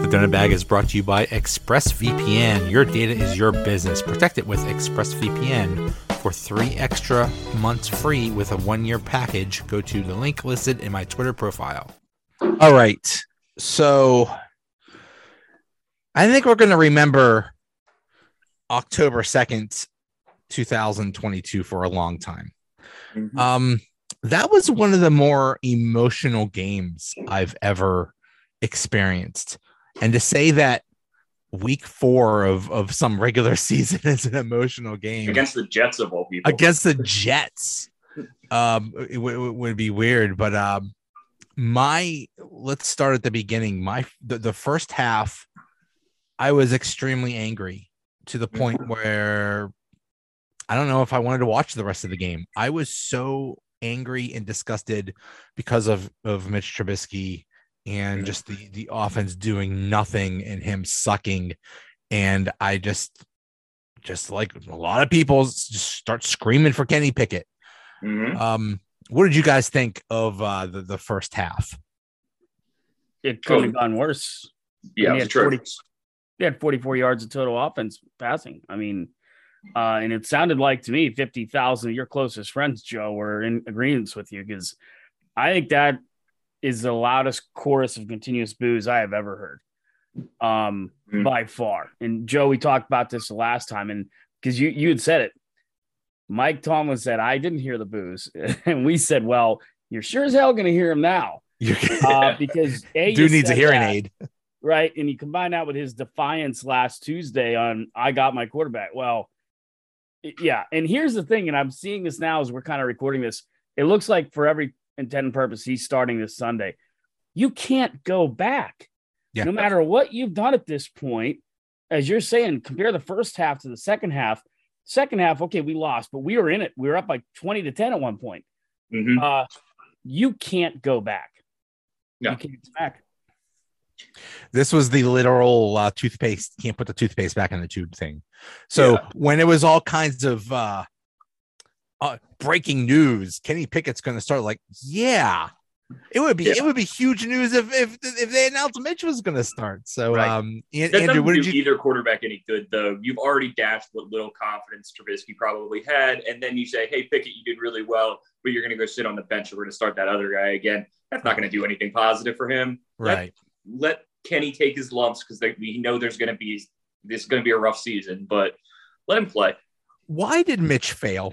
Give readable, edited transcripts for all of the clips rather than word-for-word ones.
Donut Bag is brought to you by ExpressVPN. Your data is your business. Protect it with ExpressVPN. For 3 extra months free with a 1-year package, go to the link listed in my Twitter profile. All right. So I think we're going to remember October 2nd, 2022 for a long time. Mm-hmm. That was one of the more emotional games I've ever experienced. And to say that week 4 of some regular season is an emotional game against the Jets of all people, against the Jets, it would be weird. But let's start at the beginning. The first half, I was extremely angry to the point where I don't know if I wanted to watch the rest of the game. I was so angry and disgusted because of Mitch Trubisky and just the offense doing nothing and him sucking. And I just like a lot of people just start screaming for Kenny Pickett. Mm-hmm. What did you guys think of the first half? It couldn't have gone worse. Yeah, they had 44 yards of total offense passing. I mean, and it sounded like to me 50,000 of your closest friends, Joe, were in agreement with you, because I think that is the loudest chorus of continuous boos I have ever heard, by far. And Joe, we talked about this the last time, and because you had said it, Mike Tomlin said, I didn't hear the boos. And we said, well, you're sure as hell going to hear him now. Because dude needs a hearing aid. Right. And you combine that with his defiance last Tuesday on, I got my quarterback. Well, yeah. And here's the thing. And I'm seeing this now as we're kind of recording this. It looks like for every intent and purpose, he's starting this Sunday. You can't go back. Yeah. No matter what you've done at this point, as you're saying, compare the first half to the second half. Second half, okay, we lost, but we were in it. We were up like 20-10 at one point. Mm-hmm. You can't go back. No. You can't go back. This was the literal toothpaste. Can't put the toothpaste back in the tube thing. So when it was all kinds of breaking news, Kenny Pickett's going to start like, it would be huge news if they announced Mitch was going to start. So, right. Andrew, what did you either quarterback any good though? You've already dashed what little confidence Trubisky probably had, and then you say, "Hey, Pickett, you did really well, but you're going to go sit on the bench and we're going to start that other guy again." That's not going to do anything positive for him. Right. Let Kenny take his lumps because we know this is going to be a rough season, but let him play. Why did Mitch fail?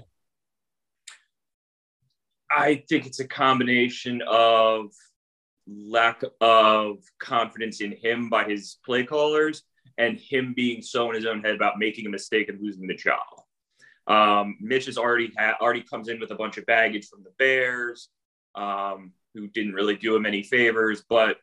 I think it's a combination of lack of confidence in him by his play callers and him being so in his own head about making a mistake and losing the job. Mitch has already comes in with a bunch of baggage from the Bears, who didn't really do him any favors, but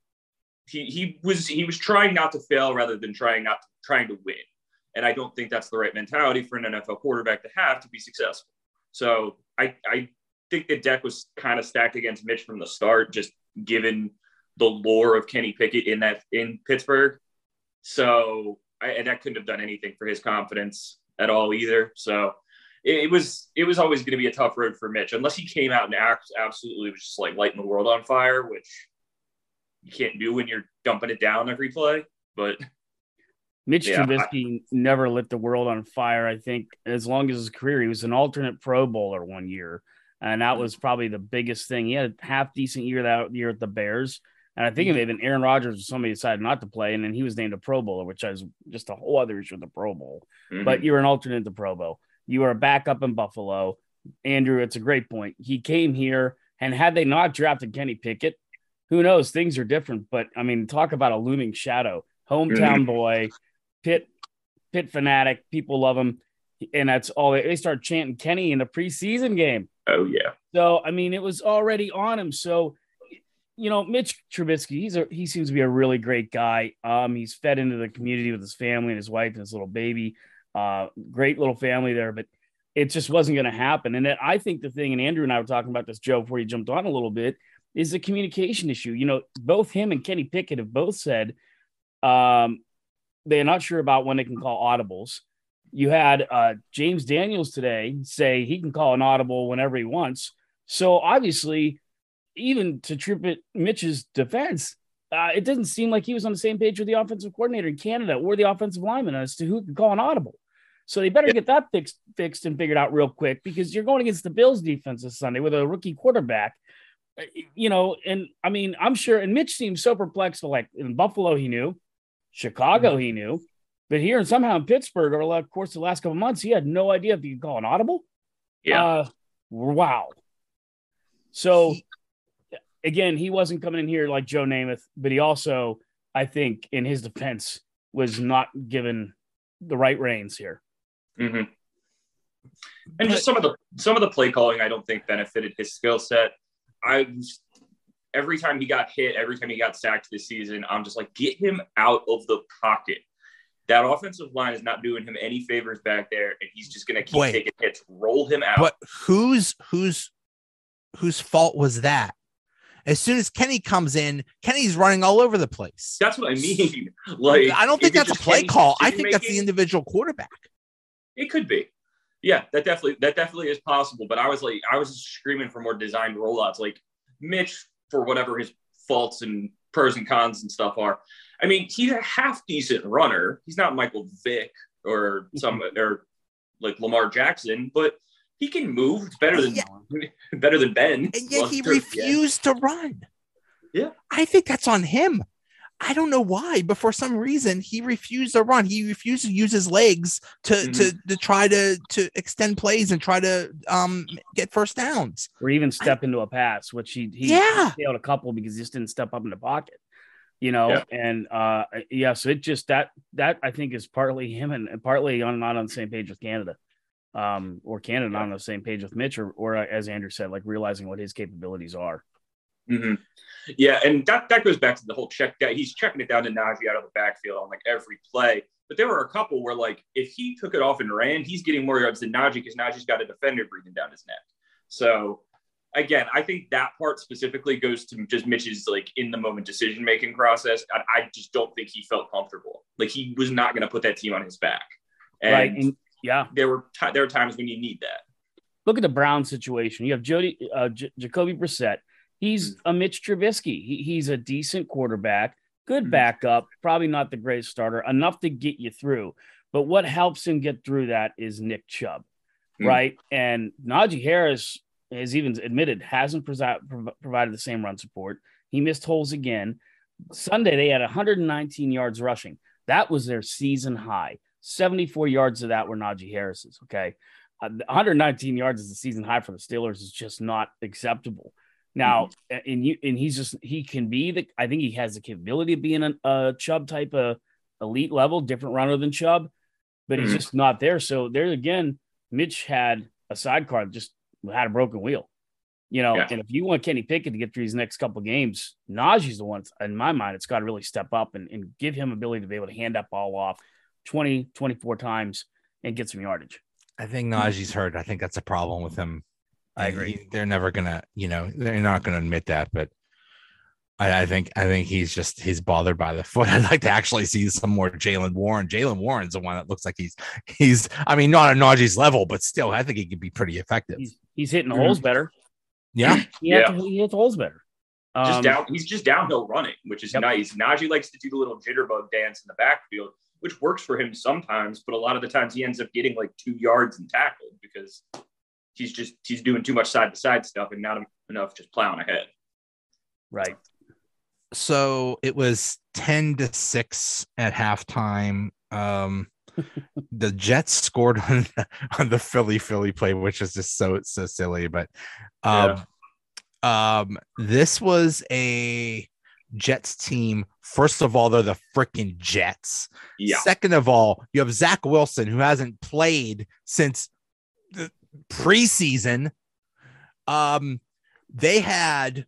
he was trying not to fail rather than trying to win. And I don't think that's the right mentality for an NFL quarterback to have to be successful. So I think the deck was kind of stacked against Mitch from the start, just given the lore of Kenny Pickett in Pittsburgh. So that couldn't have done anything for his confidence at all either. So it was always going to be a tough road for Mitch, unless he came out and absolutely was just like lighting the world on fire, which you can't do when you're dumping it down every play. But Mitch Trubisky never lit the world on fire. I think as long as his career, he was an alternate Pro Bowler one year. And that was probably the biggest thing. He had a half decent year that year at the Bears. And I think it may have been Aaron Rodgers or somebody decided not to play. And then he was named a Pro Bowler, which is just a whole other issue with the Pro Bowl. Mm-hmm. But you were an alternate to Pro Bowl. You were a backup in Buffalo. Andrew, it's a great point. He came here, and had they not drafted Kenny Pickett, who knows? Things are different. But, I mean, talk about a looming shadow. Hometown boy, Pitt fanatic. People love him. And that's all. They start chanting Kenny in the preseason game. Oh, yeah. So, I mean, it was already on him. So, you know, Mitch Trubisky, he seems to be a really great guy. He's fed into the community with his family and his wife and his little baby. Great little family there, but it just wasn't going to happen. And then I think the thing, and Andrew and I were talking about this, Joe, before you jumped on a little bit, is the communication issue. You know, both him and Kenny Pickett have both said they're not sure about when they can call audibles. You had James Daniels today say he can call an audible whenever he wants. So obviously, even to trip it Mitch's defense, it didn't seem like he was on the same page with the offensive coordinator in Canada or the offensive lineman as to who could call an audible. So they better get that fixed and figured out real quick, because you're going against the Bills defense this Sunday with a rookie quarterback, and I mean, I'm sure, and Mitch seems so perplexed. Like in Buffalo, he knew, Chicago, he knew, but here and somehow in Pittsburgh, over the course of the last couple of months, he had no idea if he could call an audible. Yeah. Wow. So again, he wasn't coming in here like Joe Namath, but he also, I think, in his defense, was not given the right reins here. Mm-hmm. And just some of the play calling, I don't think benefited his skill set. Every time he got hit, every time he got sacked this season, I'm just like, get him out of the pocket. That offensive line is not doing him any favors back there, and he's just going to keep taking hits. Roll him out. But whose fault was that? As soon as Kenny comes in, Kenny's running all over the place. That's what I mean. Like, I don't think that's a play call. I think that's the individual quarterback. It could be. Yeah, that definitely is possible. But I was screaming for more designed rollouts. Like Mitch, for whatever his faults and pros and cons and stuff are, I mean, he's a half decent runner. He's not Michael Vick or like Lamar Jackson, but he can move. It's better than Ben. And yet he refused to run. Yeah. I think that's on him. I don't know why, but for some reason he refused to run. He refused to use his legs to try to extend plays and try to get first downs. Or even step into a pass, which he failed a couple because he just didn't step up in the pocket. And so it just that I think is partly him and partly not on the same page with Canada. Or Canada not on the same page with Mitch, or as Andrew said, like realizing what his capabilities are. Mm-hmm. Yeah, and that goes back to the whole check guy. He's checking it down to Najee out of the backfield on like every play. But there were a couple where like if he took it off and ran, he's getting more yards than Najee because Najee's got a defender breathing down his neck. So again, I think that part specifically goes to just Mitch's like in the moment decision making process. I just don't think he felt comfortable. Like he was not going to put that team on his back. And there were times when you need that. Look at the Brown situation. You have Jacoby Brissett. He's a Mitch Trubisky. He's a decent quarterback, good backup, probably not the great starter, enough to get you through. But what helps him get through that is Nick Chubb, right? And Najee Harris has even admitted hasn't provided the same run support. He missed holes again. Sunday, they had 119 yards rushing. That was their season high. 74 yards of that were Najee Harris's, okay? 119 yards is the season high for the Steelers is just not acceptable. Now, I think he has the capability of being a Chubb type of elite level, different runner than Chubb, but he's just not there. So there again, Mitch had a sidecar that just had a broken wheel, and if you want Kenny Pickett to get through these next couple of games, Najee's the one, in my mind, it's got to really step up and give him ability to be able to hand that ball off 20, 24 times and get some yardage. I think Najee's hurt. I think that's a problem with him. I agree. They're never gonna, they're not gonna admit that, but I think he's bothered by the foot. I'd like to actually see some more Jaylen Warren. Jaylen Warren's the one that looks like he's I mean, not at Najee's level, but still, I think he could be pretty effective. He's hitting the holes better. Yeah, he hits the holes better. He's just downhill running, which is nice. Najee likes to do the little jitterbug dance in the backfield, which works for him sometimes, but a lot of the times he ends up getting like 2 yards and tackled because he's doing too much side to side stuff and not enough just plowing ahead. Right. So it was 10-6 at halftime. The Jets scored on the Philly play, which is just so silly. But this was a Jets team. First of all, they're the freaking Jets. Yeah. Second of all, you have Zach Wilson, who hasn't played since the preseason. They had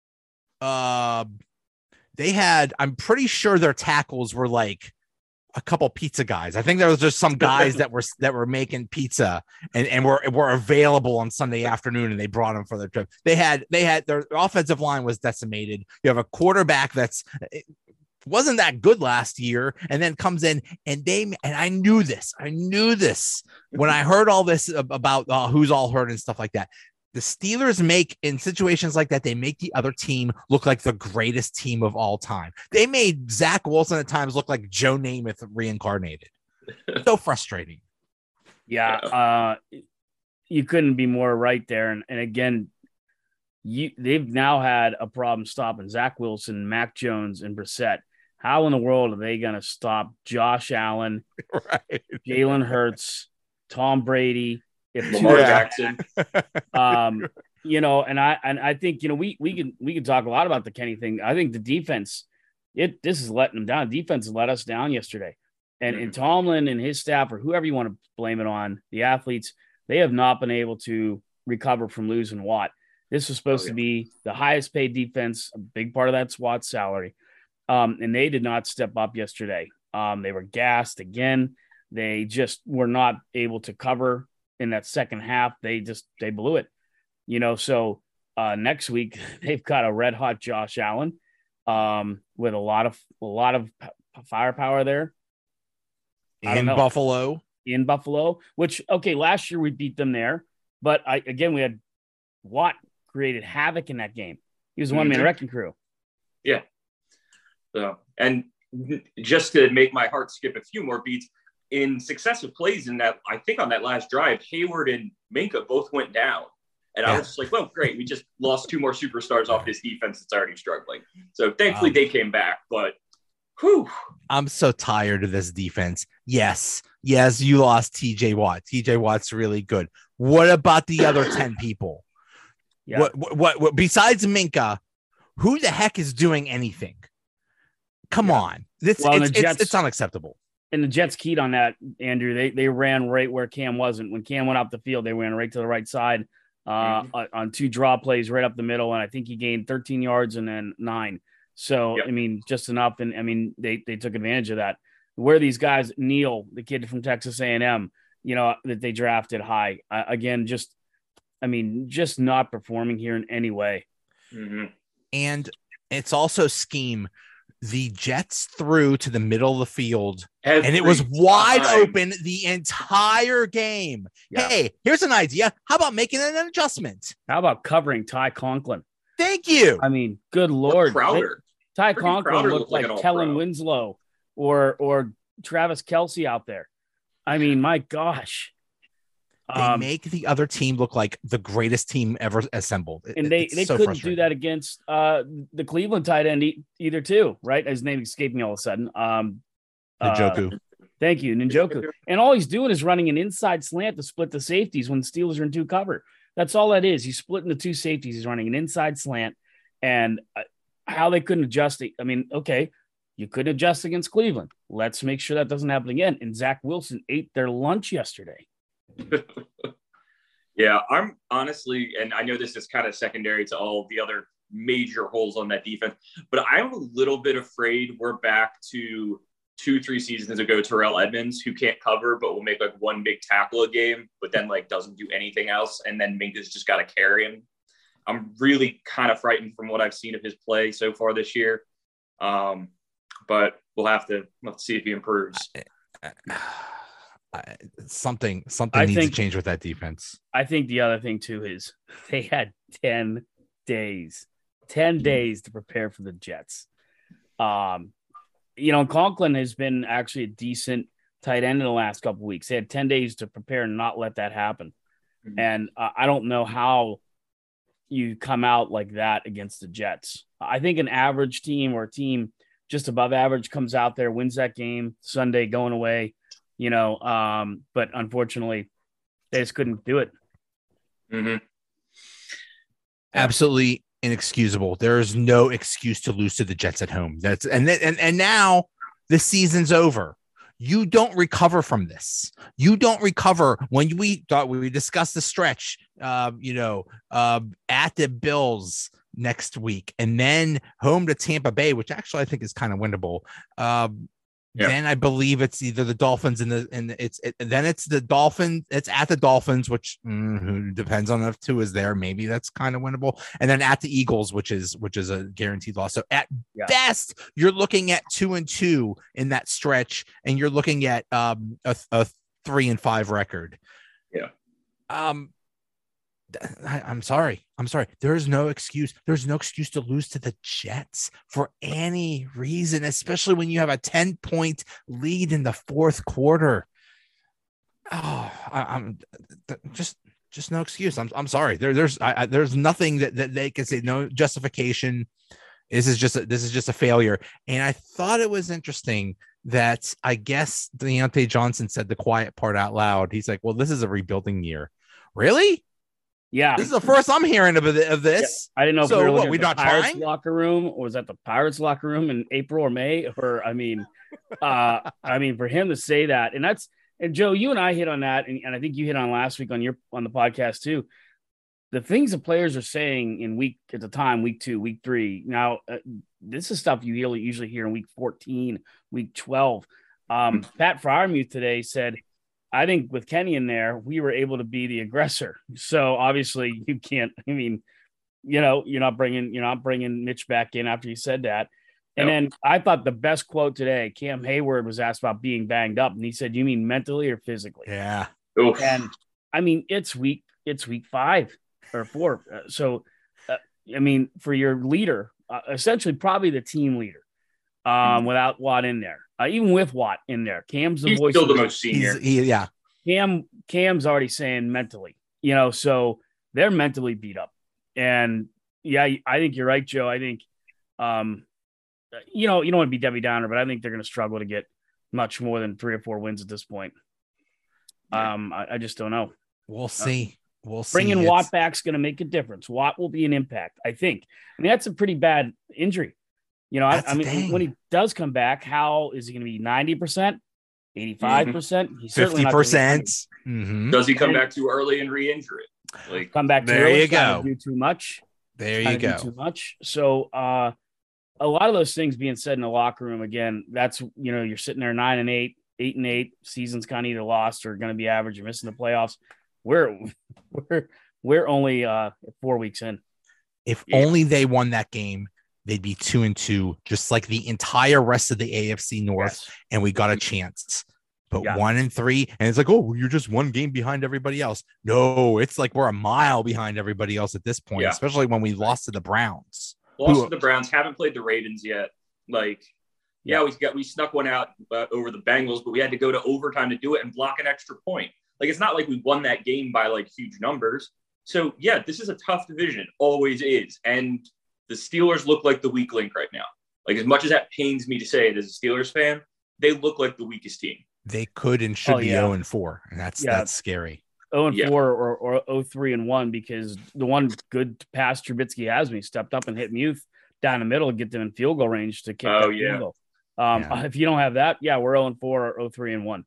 I'm pretty sure their tackles were like a couple pizza guys. I think there was just some guys that were making pizza and were available on Sunday afternoon, and they brought them for their trip. They had their offensive line was decimated. You have a quarterback wasn't that good last year, and then comes in and I knew this when I heard all this about who's all hurt and stuff like that. The Steelers make, in situations like that, they make the other team look like the greatest team of all time. They made Zach Wilson at times look like Joe Namath reincarnated. So frustrating. Yeah. You couldn't be more right there. And again, they've now had a problem stopping Zach Wilson, Mac Jones, and Brissett. How in the world are they going to stop Josh Allen, right. Jalen Hurts, Tom Brady, Lamar Jackson? And I think we can talk a lot about the Kenny thing. I think the defense, this is letting them down. Defense let us down yesterday, and Tomlin and his staff, or whoever you want to blame it on, the athletes, they have not been able to recover from losing Watt. This was supposed to be the highest paid defense. A big part of that's Watt's salary. And they did not step up yesterday. They were gassed again. They just were not able to cover in that second half. They blew it, so next week they've got a red hot Josh Allen with a lot of firepower there. In Buffalo, which, okay, last year we beat them there, but we had Watt created havoc in that game. He was a one-man wrecking crew. Yeah. So, and just to make my heart skip a few more beats, in successive plays in that, I think on that last drive, Hayward and Minkah both went down. And I was just like, well, great. We just lost two more superstars off this defense that's already struggling. So thankfully they came back, but whew. I'm so tired of this defense. Yes, you lost TJ Watt. TJ Watt's really good. What about the other 10 people? Yeah. What besides Minkah, who the heck is doing anything? Come on. It's unacceptable. And the Jets keyed on that, Andrew. They ran right where Cam wasn't. When Cam went up the field, they ran right to the right side on two draw plays right up the middle. And I think he gained 13 yards and then 9. So, just enough. And they took advantage of that. Where these guys, Neal, the kid from Texas A&M, that they drafted high, just not performing here in any way. Mm-hmm. And it's also scheme. The Jets threw to the middle of the field, and it was wide open the entire game. Yeah. Hey, here's an idea. How about making an adjustment? How about covering Ty Conklin? Thank you. Good Lord. Ty Conklin looked like Kellen pro. Winslow or Travis Kelce out there. My gosh. They make the other team look like the greatest team ever assembled. And they so couldn't do that against the Cleveland tight end either, too, right? His name escaped me all of a sudden. Njoku. Thank you, Njoku. And all he's doing is running an inside slant to split the safeties when the Steelers are in 2 cover. That's all that is. He's splitting the 2 safeties. He's running an inside slant. And how they couldn't adjust it. Okay, you couldn't adjust against Cleveland. Let's make sure that doesn't happen again. And Zach Wilson ate their lunch yesterday. Yeah, I'm honestly, and I know this is kind of secondary to all the other major holes on that defense, but I'm a little bit afraid we're back to 2-3 seasons ago Terrell Edmonds, who can't cover but will make like one big tackle a game, but then doesn't do anything else, and then Minkah's just got to carry him. I'm really kind of frightened from what I've seen of his play so far this year, but we'll have to see if he improves. Something needs to change with that defense. I think the other thing too is they had 10 days to prepare for the Jets. Conklin has been actually a decent tight end in the last couple of weeks. They had 10 days to prepare and not let that happen. Mm-hmm. And I don't know how you come out like that against the Jets. I think an average team or a team just above average comes out there, wins that game Sunday going away. But unfortunately, they just couldn't do it. Mm-hmm. Absolutely inexcusable. There is no excuse to lose to the Jets at home. And now the season's over. You don't recover from this. You don't recover. When we discussed the stretch, at the Bills next week, and then home to Tampa Bay, which actually I think is kind of winnable. Then I believe it's either the Dolphins then it's the Dolphins. It's at the Dolphins, which depends on if 2 is there. Maybe that's kind of winnable. And then at the Eagles, which is a guaranteed loss. So at best, you're looking at 2-2 in that stretch, and you're looking at a 3-5 record. Yeah. I'm sorry. There's no excuse. There's no excuse to lose to the Jets for any reason, especially when you have a 10-point lead in the fourth quarter. Oh, I'm just no excuse. I'm sorry. There's nothing that they can say. No justification. This is just a failure. And I thought it was interesting that I guess Deontay Johnson said the quiet part out loud. He's like, "Well, this is a rebuilding year." Really? Yeah, this is the first I'm hearing of this. Yeah. I didn't know so if we were we're not Pirates trying? Locker room, or was that the Pirates locker room in April or May? Or I mean, for him to say that, and Joe, you and I hit on that, and I think you hit on last week on the podcast too. The things the players are saying in week 2, week 3. Now, this is stuff you usually hear in week 14, week 12. Pat Freiermuth today said, I think with Kenny in there, we were able to be the aggressor. So obviously you can't, I mean, you're not bringing Mitch back in after you said that. And then I thought the best quote today, Cam Hayward was asked about being banged up. And he said, "You mean mentally or physically?" Yeah. Oof. And I mean, it's week 5 or 4. So, I mean, for your leader, essentially probably the team leader, without Watt in there, even with Watt in there, Cam's the He's voice. Still the most senior. Yeah. Cam's already saying mentally, so they're mentally beat up. And yeah, I think you're right, Joe. I think, you don't want to be Debbie Downer, but I think they're going to struggle to get much more than 3 or 4 wins at this point. I just don't know. We'll see. We'll see. Bringing Watt back's going to make a difference. Watt will be an impact, I think. I mean, that's a pretty bad injury. I mean, when he does come back, how is he going to be 90%, 85%? He's 50%. Mm-hmm. Does he come back too early and re-injure it? Come back too there early, you go. Do too much. There you go. Do too much. So a lot of those things being said in the locker room, again, that's, you're sitting there 9-8, 8-8, season's kind of either lost or going to be average. You're missing the playoffs. We're only 4 weeks in. If only they won that game, they'd be 2-2, just like the entire rest of the AFC North, and we got a chance. But 1-3, and it's like, oh, you're just one game behind everybody else. No, it's like we're a mile behind everybody else at this point, especially when we lost to the Browns. Lost to the Browns, haven't played the Ravens yet. We snuck one out over the Bengals, but we had to go to overtime to do it and block an extra point. It's not like we won that game by huge numbers. So this is a tough division, always is. And the Steelers look like the weak link right now. As much as that pains me to say it as a Steelers fan, they look like the weakest team. They could and should be 0-4, and that's scary. 0-4 or 0-3-1, because the one good pass Trubisky has me stepped up and hit Muth down the middle and get them in field goal range to kick that field goal. If you don't have that, we're 0-4 or 0-3-1.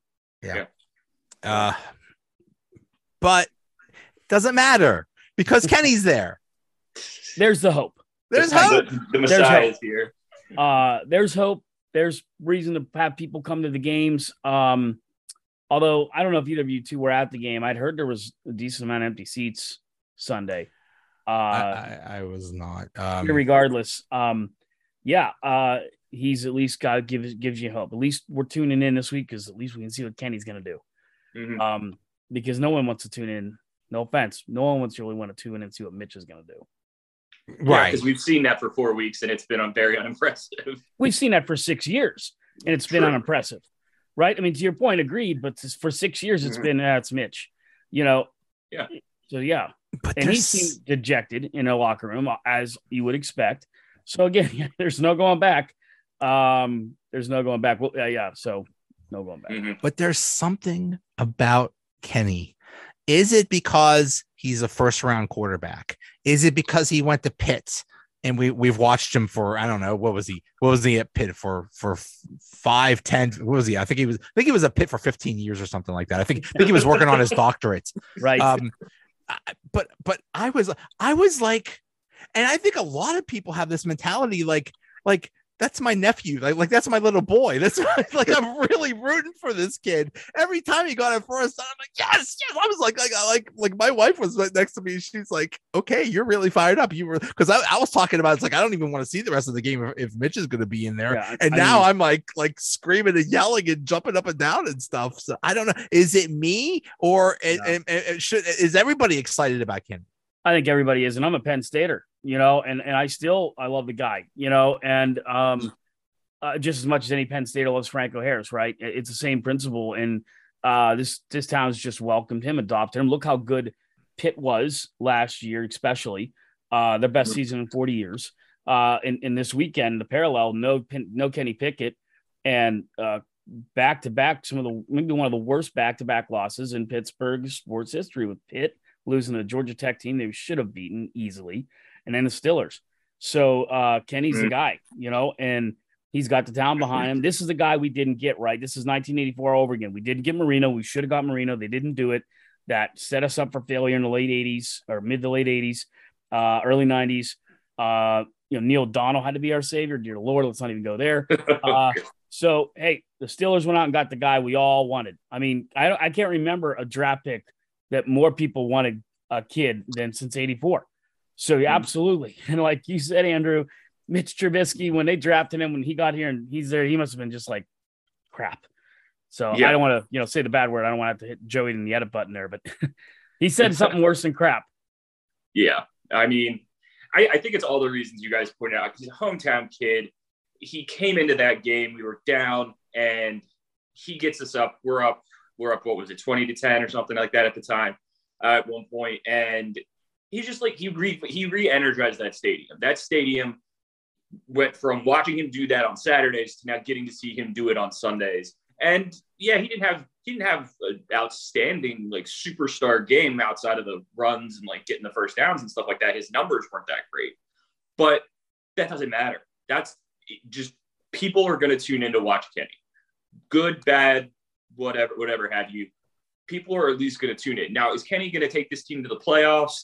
But doesn't matter because Kenny's there. There's the hope. There's hope. The Messiah is here. There's hope. There's reason to have people come to the games. Although I don't know if either of you two were at the game. I'd heard there was a decent amount of empty seats Sunday. I was not. Regardless, he's at least gives you hope. At least we're tuning in this week because at least we can see what Kenny's going to do. Mm-hmm. Because no one wants to tune in. No offense, no one wants to really want to tune in and see what Mitch is going to do. Right, because we've seen that for 4 weeks and it's been very unimpressive. We've seen that for 6 years and it's been unimpressive, right? I mean, to your point, agreed. But for 6 years, it's been it's Mitch, So but and he seemed dejected in a locker room as you would expect. So again, there's no going back. There's no going back. Well, so no going back. Mm-hmm. But there's something about Kenny. Is it because he's a first-round quarterback? Is it because he went to Pitt and we've watched him for, I don't know, what was he at Pitt for 5, 10? What was he? I think he was at Pitt for 15 years or something like that. I think he was working on his doctorate. Right. But I was like, and I think a lot of people have this mentality, like that's my nephew. Like that's my little boy. That's I'm really rooting for this kid. Every time he got it first, I'm like, yes. I was like my wife was right next to me. She's like, okay, you're really fired up. You were, because I was talking about, it's like, I don't even want to see the rest of the game if Mitch is going to be in there. Yeah, now I'm like screaming and yelling and jumping up and down and stuff. So I don't know. Is it me or is everybody excited about Kenny? I think everybody is, and I'm a Penn Stater, and I love the guy, and just as much as any Penn Stater loves Franco Harris, right? It's the same principle, and this town's just welcomed him, adopted him. Look how good Pitt was last year, especially their best season in 40 years. In this weekend, the parallel, no Kenny Pickett, and back to back, maybe one of the worst back to back losses in Pittsburgh sports history, with Pitt losing to the Georgia Tech team they should have beaten easily, and then the Steelers. So Kenny's the guy, and he's got the town behind him. This is the guy we didn't get, right? This is 1984 over again. We didn't get Marino. We should have got Marino. They didn't do it. That set us up for failure in the late 80s or mid to late 80s, early 90s. Neil Donald had to be our savior. Dear Lord, let's not even go there. So, hey, the Steelers went out and got the guy we all wanted. I mean, I can't remember a draft pick that more people wanted a kid than since 84. So, yeah, absolutely. And like you said, Andrew, Mitch Trubisky, when they drafted him, when he got here and he's there, he must have been just like crap. So I don't want to, say the bad word. I don't want to have to hit Joey in the edit button there, but he said something worse than crap. Yeah. I mean, I think it's all the reasons you guys pointed out. He's a hometown kid. He came into that game. We were down and he gets us up. We're up. What was it? 20-10 or something like that at the time at one point. And he's just like, he re-energized that stadium. That stadium went from watching him do that on Saturdays to now getting to see him do it on Sundays. And yeah, he didn't have an outstanding like superstar game outside of the runs and like getting the first downs and stuff like that. His numbers weren't that great, but that doesn't matter. That's just, people are going to tune in to watch Kenny. Good, bad, whatever have you. People are at least going to tune in. Now, is Kenny going to take this team to the playoffs?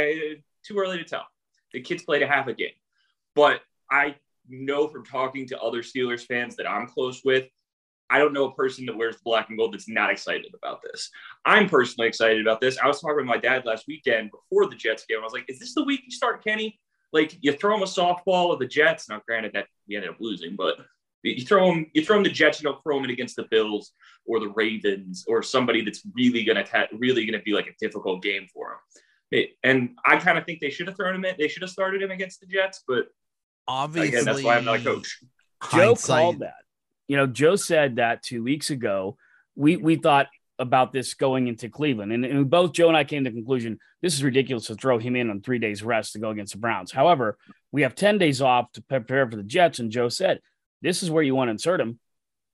Too early to tell. The kids played a half a game, but I know from talking to other Steelers fans that I'm close with, I don't know a person that wears black and gold that's not excited about this. I'm personally excited about this. I was talking with my dad last weekend before the Jets game. I was like, is this the week you start Kenny? Like, you throw him a softball with the Jets. Now, granted that we ended up losing, but you throw him the Jets, you don't throw him in against the Bills or the Ravens or somebody that's really going to be like a difficult game for him. And I kind of think they should have thrown him in. They should have started him against the Jets, but obviously, again, that's why I'm not a coach. Joe called that. Joe said that 2 weeks ago. We thought about this going into Cleveland, and both Joe and I came to the conclusion this is ridiculous to throw him in on 3 days rest to go against the Browns. However, we have 10 days off to prepare for the Jets, and Joe said this is where you want to insert him.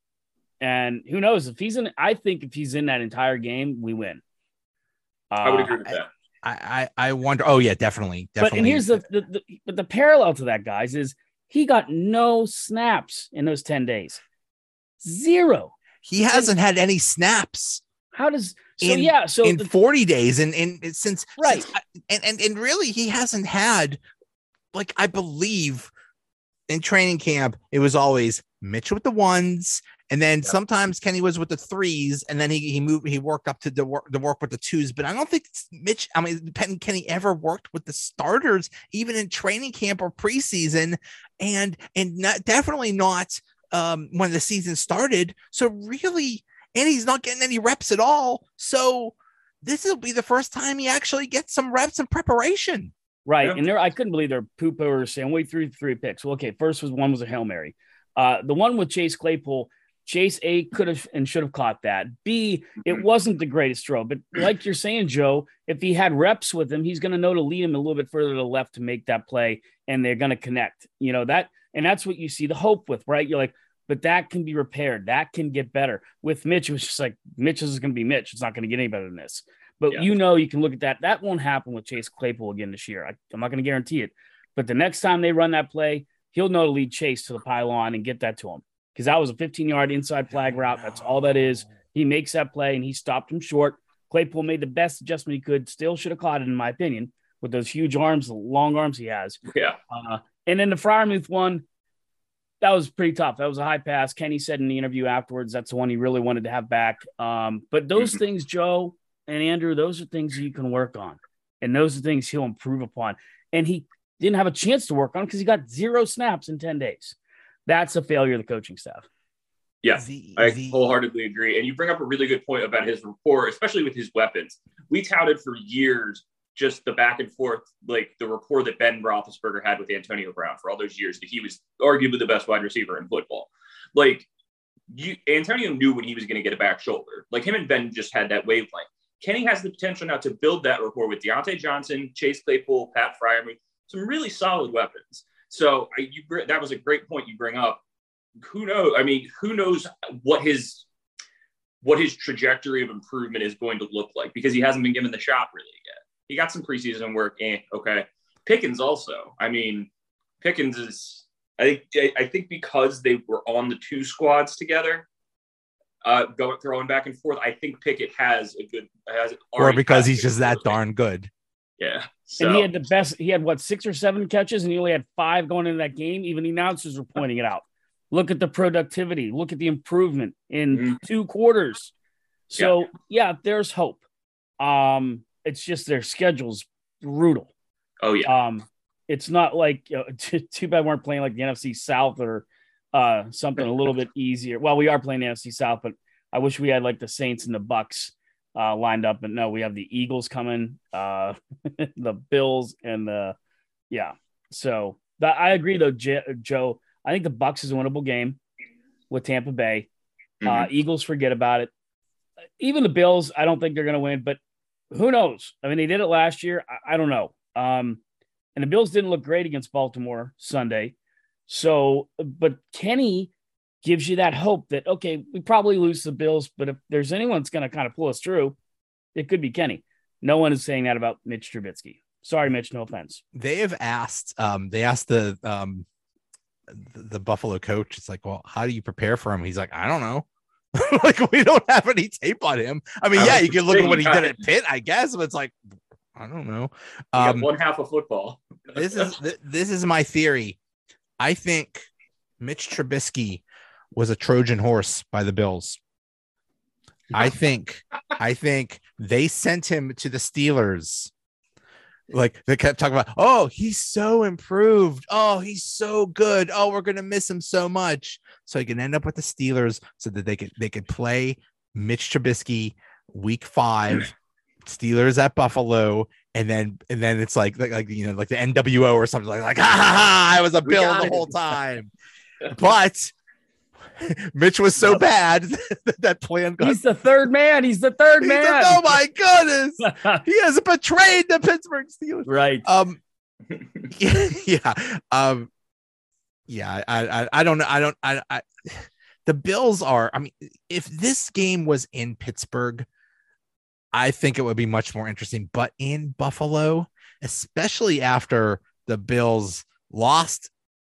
And who knows if he's in? I think if he's in that entire game, we win. I would agree with that. I wonder. Oh yeah, definitely. But and here's the parallel to that, guys, is he got no snaps in those 10 days. Zero. He hasn't had any snaps. How does in 40 days and since right and really he hasn't had, like, I believe in training camp it was always Mitch with the ones, and then sometimes Kenny was with the threes, and then he worked up to work with the twos. But I don't think Kenny ever worked with the starters, even in training camp or preseason, and definitely not when the season started. So really, and he's not getting any reps at all. So this will be the first time he actually gets some reps in preparation. Right. Yeah. And I couldn't believe their poo-pooers saying we threw 3 picks. Well, okay, one was a Hail Mary. The one with Chase Claypool, Chase A could have and should have caught that. B, it wasn't the greatest throw. But like you're saying, Joe, if he had reps with him, he's going to know to lead him a little bit further to the left to make that play, and they're going to connect. That, and that's what you see the hope with, right? You're like, but that can be repaired. That can get better. With Mitch, it was just like, Mitch is going to be Mitch. It's not going to get any better than this. But you can look at that. That won't happen with Chase Claypool again this year. I'm not going to guarantee it. But the next time they run that play, he'll know to lead Chase to the pylon and get that to him. Because that was a 15-yard inside flag route. That's all that is. He makes that play, and he stopped him short. Claypool made the best adjustment he could. Still should have caught it, in my opinion, with those huge arms, the long arms he has. Yeah. And then the Freiermuth one, that was pretty tough. That was a high pass. Kenny said in the interview afterwards that's the one he really wanted to have back. But those things, Joe and Andrew, those are things you can work on. And those are things he'll improve upon. And he didn't have a chance to work on because he got 0 snaps in 10 days. That's a failure of the coaching staff. Yeah, I wholeheartedly agree. And you bring up a really good point about his rapport, especially with his weapons. We touted for years just the back and forth, like the rapport that Ben Roethlisberger had with Antonio Brown for all those years, that he was arguably the best wide receiver in football. Like, Antonio knew when he was going to get a back shoulder. Like, him and Ben just had that wavelength. Kenny has the potential now to build that rapport with Deontay Johnson, Chase Claypool, Pat Freiermuth, some really solid weapons. So that was a great point you bring up. Who knows? I mean, who knows what his trajectory of improvement is going to look like, because he hasn't been given the shot really yet. He got some preseason work. Okay. Pickens also. I mean, Pickens is, I think because they were on the two squads together, throwing back and forth, I think Pickett or because he's just that darn good. Yeah. So. And he had 6 or 7 catches, and he only had 5 going into that game. Even the announcers were pointing it out. Look at the productivity. Look at the improvement in 2 quarters. So yeah, there's hope. It's just their schedule's brutal. Oh yeah. It's not like, too bad we weren't playing like the NFC South or something a little bit easier. Well, we are playing the NFC South, but I wish we had like the Saints and the Bucks lined up. But no, we have the Eagles coming, the Bills, and So I agree though, Joe. I think the Bucks is a winnable game with Tampa Bay. Eagles, forget about it. Even the Bills, I don't think they're going to win, but who knows? I mean, they did it last year. I don't know. And the Bills didn't look great against Baltimore Sunday. So, but Kenny gives you that hope that, okay, we probably lose the Bills, but if there's anyone that's going to kind of pull us through, it could be Kenny. No one is saying that about Mitch Trubisky. Sorry, Mitch, no offense. They have asked, the Buffalo coach, it's like, well, how do you prepare for him? He's like, I don't know. Like, we don't have any tape on him. I mean, you can look at what he did at Pitt, I guess, but it's like, I don't know. One half of football. This is my theory. I think Mitch Trubisky was a Trojan horse by the Bills. I think they sent him to the Steelers. Like, they kept talking about, oh, he's so improved. Oh, he's so good. Oh, we're gonna miss him so much. So he can end up with the Steelers so that they could play Mitch Trubisky week 5, Steelers at Buffalo, and then it's like the NWO or something like ha ha ha, I was a Bill the whole time. But Mitch was so bad that plan got... He's the third man. Oh my goodness. He has betrayed the Pittsburgh Steelers. Right. I don't know. The Bills are, I mean, if this game was in Pittsburgh, I think it would be much more interesting, but in Buffalo, especially after the Bills lost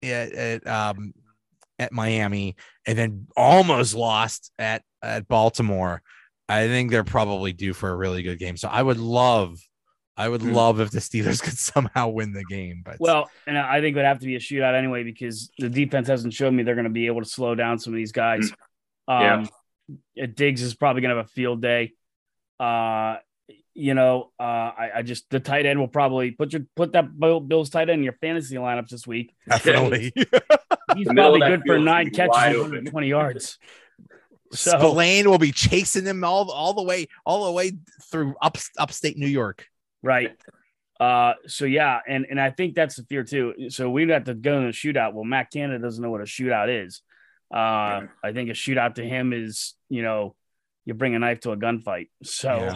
at Miami and then almost lost at Baltimore, I think they're probably due for a really good game. So I would love if the Steelers could somehow win the game. But and I think it would have to be a shootout anyway, because the defense hasn't shown me they're going to be able to slow down some of these guys. Diggs is probably going to have a field day. I just, the tight end will probably put that Bills tight end in your fantasy lineups this week. Definitely. He's probably good for 9 catches and 120 yards. So Spillane will be chasing him all the way through upstate New York. Right. And I think that's the fear too. So we'd have to go in a shootout. Well, Matt Canada doesn't know what a shootout is. I think a shootout to him is, you bring a knife to a gunfight. So,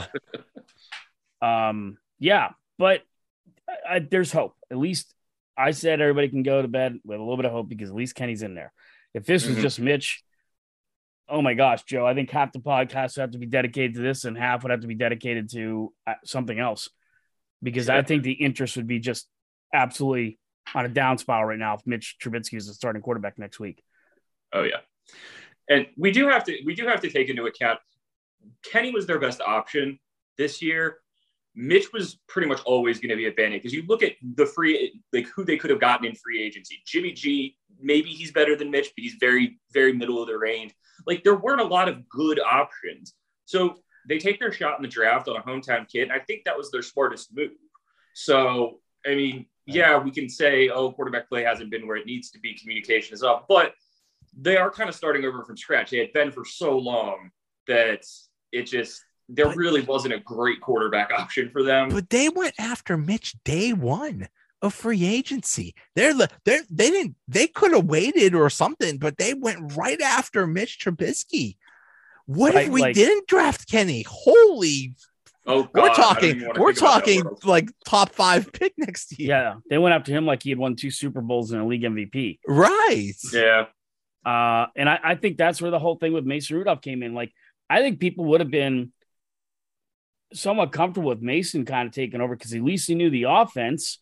but there's hope. At least I said everybody can go to bed with a little bit of hope, because at least Kenny's in there. If this was just Mitch, oh my gosh, Joe, I think half the podcast would have to be dedicated to this and half would have to be dedicated to something else, because I think the interest would be just absolutely on a down spiral right now if Mitch Trubisky is the starting quarterback next week. Oh yeah. And we do have to take into account Kenny was their best option this year. Mitch was pretty much always going to be a Band-Aid, because you look at who they could have gotten in free agency. Jimmy G, maybe he's better than Mitch, but he's very, very middle of the range. Like, there weren't a lot of good options. So they take their shot in the draft on a hometown kid. And I think that was their smartest move. So, I mean, we can say, quarterback play hasn't been where it needs to be. Communication is up, but they are kind of starting over from scratch. They had been for so long that it just, there really wasn't a great quarterback option for them. But they went after Mitch day one of free agency. They could have waited or something, but they went right after Mitch Trubisky. What if we didn't draft Kenny? Holy, oh God, we're talking like top 5 pick next year. Yeah, they went after him like he had won 2 Super Bowls and a league MVP. Right. Yeah. And I think that's where the whole thing with Mason Rudolph came in. Like, I think people would have been somewhat comfortable with Mason kind of taking over because at least he knew the offense.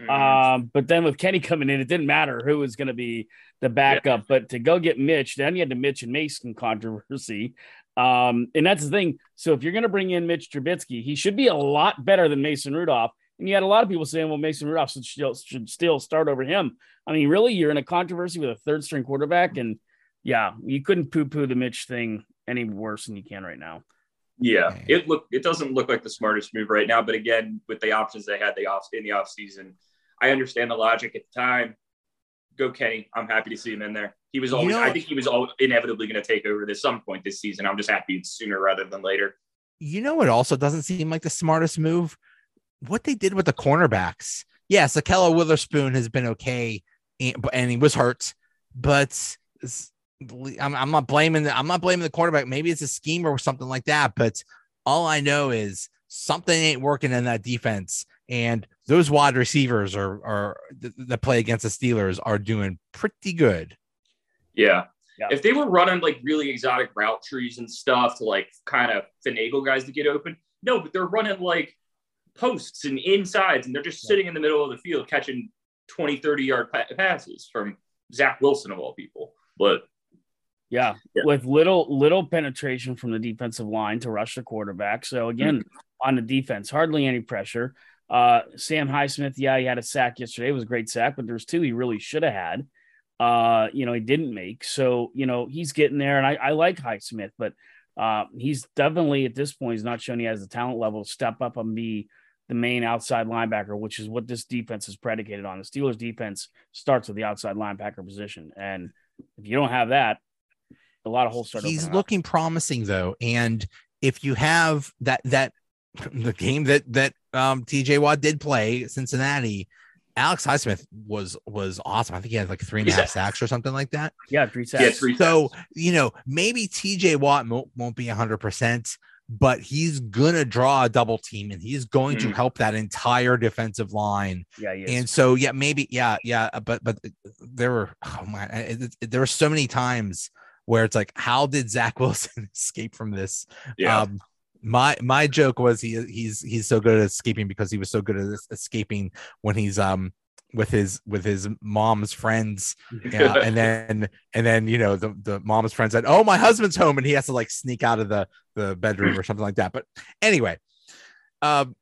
But then with Kenny coming in, it didn't matter who was going to be the backup. Yeah. But to go get Mitch, then you had the Mitch and Mason controversy. And that's the thing. So if you're going to bring in Mitch Trubisky, he should be a lot better than Mason Rudolph. And you had a lot of people saying, well, Mason Rudolph should still start over him. I mean, really, you're in a controversy with a third-string quarterback. And, yeah, you couldn't poo-poo the Mitch thing any worse than you can right now. Yeah, it doesn't look like the smartest move right now. But, again, with the options they had in the offseason, I understand the logic at the time. Go Kenny. I'm happy to see him in there. He was always, I think he was inevitably going to take over at some point this season. I'm just happy it's sooner rather than later. You know what also doesn't seem like the smartest move? What they did with the cornerbacks. Yes, Ahkello Witherspoon has been okay, and he was hurt, but I'm not blaming the quarterback. Maybe it's a scheme or something like that. But all I know is something ain't working in that defense, and those wide receivers are that play against the Steelers are doing pretty good. Yeah. If they were running like really exotic route trees and stuff to like kind of finagle guys to get open, no, but they're running like posts and insides, and they're just sitting in the middle of the field catching 20, 30-yard passes from Zach Wilson of all people. But yeah, with little penetration from the defensive line to rush the quarterback. So again, on the defense, hardly any pressure. Sam Highsmith, he had a sack yesterday. It was a great sack, but there's 2 he really should have had. He didn't make. So, he's getting there, and I like Highsmith, but he's definitely at this point, he's not showing he has the talent level to step up and be the main outside linebacker, which is what this defense is predicated on. The Steelers defense starts with the outside linebacker position. And if you don't have that, a lot of holes start. He's looking promising though. And if you have that the game that TJ Watt did play Cincinnati, Alex Highsmith was awesome. I think he had like 3.5 sacks or something like that. Yeah, 3 sacks. Yeah, 3 so, maybe TJ Watt won't be 100%, but he's going to draw a double team and he's going to help that entire defensive line. Yeah, he is. And so, maybe. But there were so many times where it's like, how did Zach Wilson escape from this? Yeah. My joke was he's so good at escaping because he was so good at escaping when he's with his mom's friends, and then the mom's friends said, "Oh, my husband's home," and he has to like sneak out of the bedroom or something like that. But anyway, and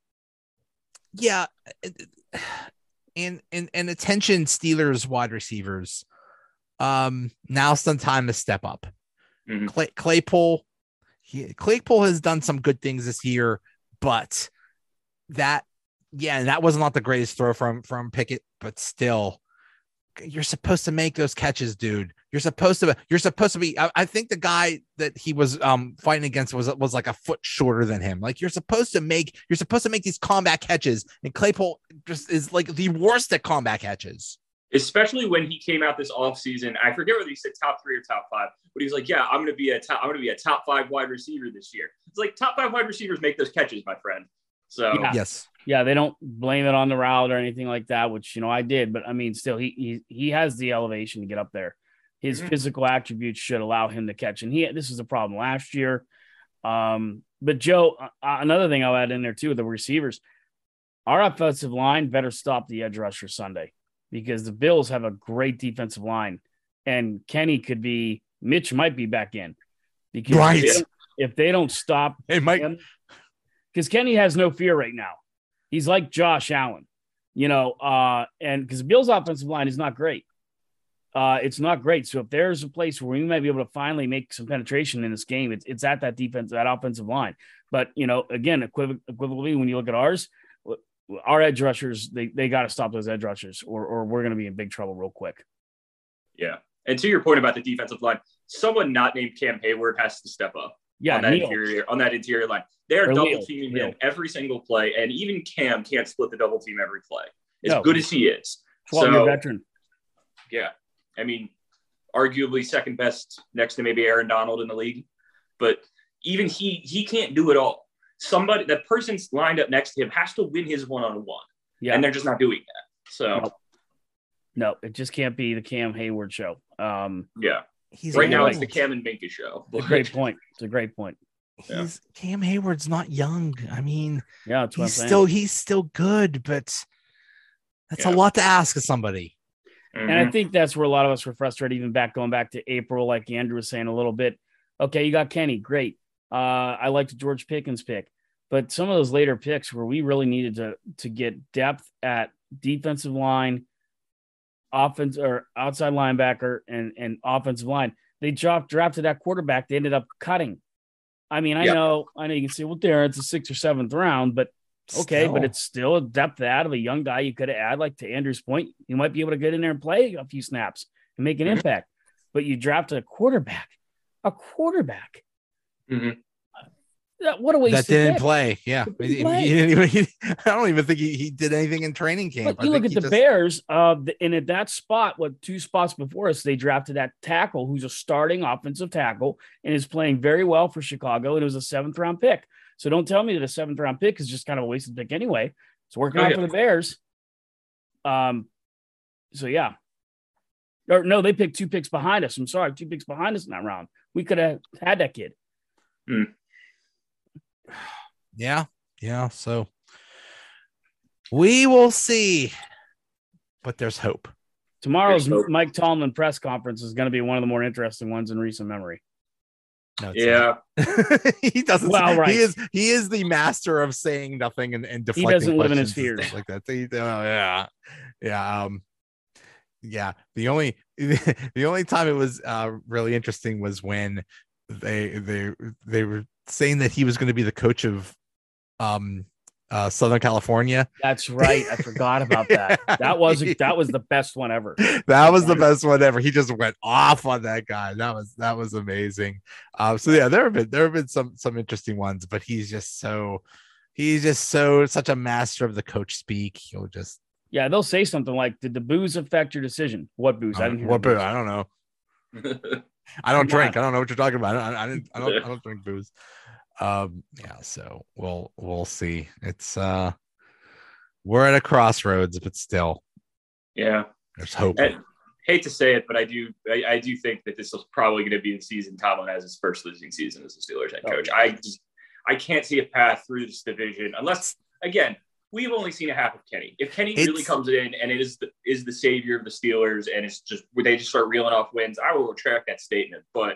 attention Steelers wide receivers. Now's some time to step up. Claypool has done some good things this year, but that was not the greatest throw from Pickett, but still, you're supposed to make those catches, dude. You're supposed to be. I think the guy that he was fighting against was like a foot shorter than him. Like you're supposed to make these combat catches, and Claypool just is like the worst at combat catches. Especially when he came out this offseason. I forget whether he said top 3 or top 5, but he was like, "Yeah, I'm going to be a top 5 wide receiver this year." It's like top 5 wide receivers make those catches, my friend. So yes, they don't blame it on the route or anything like that, which I did, but I mean, still, he has the elevation to get up there. His physical attributes should allow him to catch, and this was a problem last year. But Joe, another thing I'll add in there too with the receivers, our offensive line better stop the edge rusher Sunday, because the Bills have a great defensive line, and Mitch might be back in, because if they don't stop him, because Kenny has no fear right now. He's like Josh Allen, and because the Bills' offensive line is not great. It's not great. So if there's a place where we might be able to finally make some penetration in this game, it's at that offensive line. But, again, equivalently, when you look at ours, our edge rushers, they got to stop those edge rushers or we're going to be in big trouble real quick. Yeah. And to your point about the defensive line, someone not named Cam Hayward has to step up, on that interior line. They're double teaming him every single play, and even Cam can't split the double team every play. As good as he is, 12-year veteran. Yeah, I mean, arguably second best next to maybe Aaron Donald in the league, but even he can't do it all. That person's lined up next to him has to win his one-on-one, and they're just not doing that. So, no, it just can't be the Cam Hayward show. Now it's the Cam and Minka show. It's a great point. Cam Hayward's not young. I mean, that's what he's still good, but that's a lot to ask of somebody. Mm-hmm. And I think that's where a lot of us were frustrated, even going back to April, like Andrew was saying a little bit. Okay, you got Kenny, great. I liked George Pickens pick, but some of those later picks where we really needed to get depth at defensive line, offense or outside linebacker and offensive line. They drafted that quarterback. They ended up cutting. I mean, I know you can say, well, there it's a 6th or 7th round, but okay, but it's still a depth out of a young guy you could have added, like to Andrew's point. You might be able to get in there and play a few snaps and make an impact, but you drafted a quarterback. Mm-hmm. What a waste that didn't play. Yeah. He didn't even, I don't even think he did anything in training camp. But you look at the Bears, and at that spot, 2 spots before us, they drafted that tackle who's a starting offensive tackle and is playing very well for Chicago. And it was a 7th round pick. So don't tell me that a 7th round pick is just kind of a wasted pick anyway. It's working out for the Bears. So yeah. Or no, they picked 2 picks behind us. I'm sorry, 2 picks behind us in that round. We could have had that kid. Yeah. So we will see, but there's hope. Tomorrow's Mike Tomlin press conference is going to be one of the more interesting ones in recent memory. No, he doesn't. Well, right. He is the master of saying nothing and deflecting. He doesn't live in his fears like that. The only time it was really interesting was when they were saying that he was going to be the coach of Southern California. That's right. I forgot about that. That was the best one ever. That was the best one ever. He just went off on that guy. That was amazing. So yeah, there have been some interesting ones, but he's just such a master of the coach speak. He'll just they'll say something like, "Did the booze affect your decision?" What booze? I didn't hear what booze. I don't know. I don't drink. I don't know what you're talking about. I don't drink booze. So we'll see. It's we're at a crossroads, but still there's hope. I hate to say it, but I do think that this is probably going to be the season Tomlin has his first losing season as a Steelers head coach. I can't see a path through this division unless, again, we've only seen a half of Kenny. If Kenny really comes in and it is the savior of the Steelers and it's just where they just start reeling off wins, I will retract that statement. But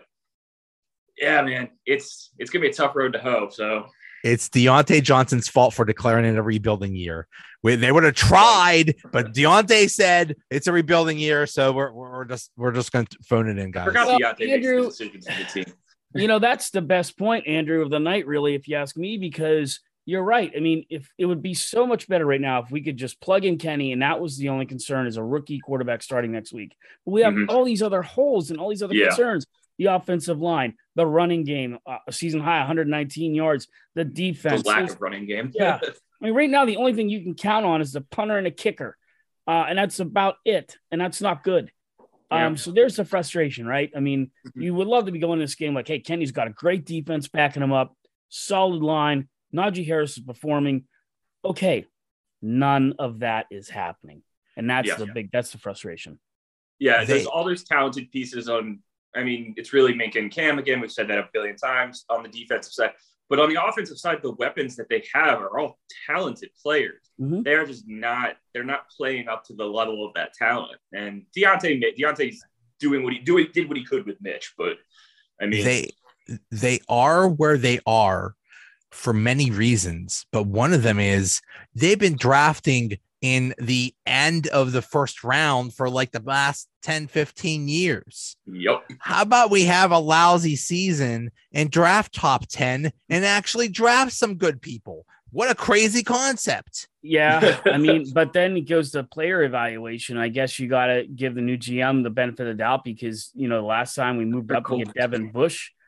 yeah, man, it's gonna be a tough road to hoe. So it's Deontay Johnson's fault for declaring it a rebuilding year. They would have tried, but Deontay said it's a rebuilding year, so we're just going to phone it in, guys. Andrew, makes the decisions of the team. That's the best point, Andrew, of the night, really, if you ask me, because you're right. I mean, if it would be so much better right now if we could just plug in Kenny, and that was the only concern as a rookie quarterback starting next week. But we have all these other holes and all these other concerns. The offensive line, the running game, a season high 119 yards, the defense. The lack of running game. Yeah. I mean, right now, the only thing you can count on is the punter and a kicker. And that's about it. And that's not good. So there's the frustration, right? I mean, you would love to be going to this game like, hey, Kenny's got a great defense backing him up, solid line. Najee Harris is performing. Okay. None of that is happening. And that's that's the frustration. Yeah. There's all those talented pieces on. I mean, it's really Minka and Cam again. We've said that a billion times on the defensive side. But on the offensive side, the weapons that they have are all talented players. They're just not – they're not playing up to the level of that talent. And Deontay's doing what he did what he could with Mitch. But, I mean – They are where they are for many reasons. But one of them is they've been drafting – in the end of the first round for like the last 10, 15 years. Yep. How about we have a lousy season and draft top 10 and actually draft some good people? What a crazy concept. Yeah. I mean, but then it goes to player evaluation. I guess you got to give the new GM the benefit of the doubt because, the last time we moved up to get Devin Bush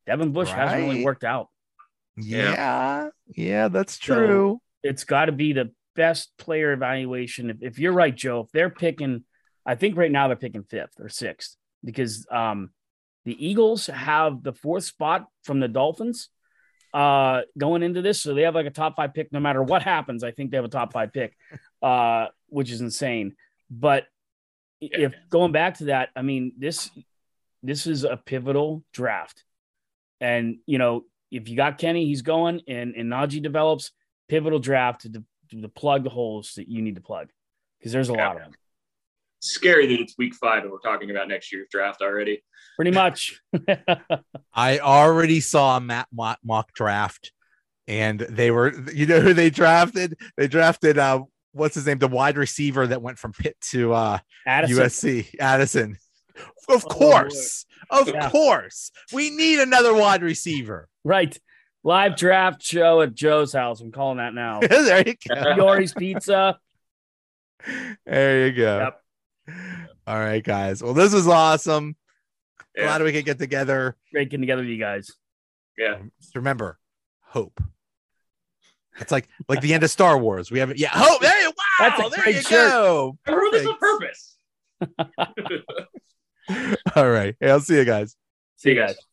Devin Bush hasn't really worked out. Yeah, that's true. So it's got to be the best player evaluation. If you're right, Joe, if they're picking, I think right now they're picking 5th or 6th because the Eagles have the 4th spot from the Dolphins going into this. So they have like a top 5 pick no matter what happens. I think they have a top 5 pick, which is insane. But if going back to that, I mean, this is a pivotal draft. And, if you got Kenny, he's going, and Najee develops, pivotal draft to plug the holes that you need to plug because there's a lot of them. Scary that it's week 5 and we're talking about next year's draft already. Pretty much. I already saw a mock draft, and they were, who they drafted? They drafted what's his name? The wide receiver that went from Pitt to USC, Addison. Of course. We need another wide receiver. Right. Live draft show at Joe's house. I'm calling that now. There you go. Yori's Pizza. There you go. Yep. All right, guys. Well, this was awesome. Yeah. Glad we could get together. Great getting together with you guys. Yeah. Just remember, hope. It's like the end of Star Wars. We haven't. Yeah, hope. There you. Wow. There you go. I wrote this on purpose. All right. Hey, I'll see you guys. See you guys.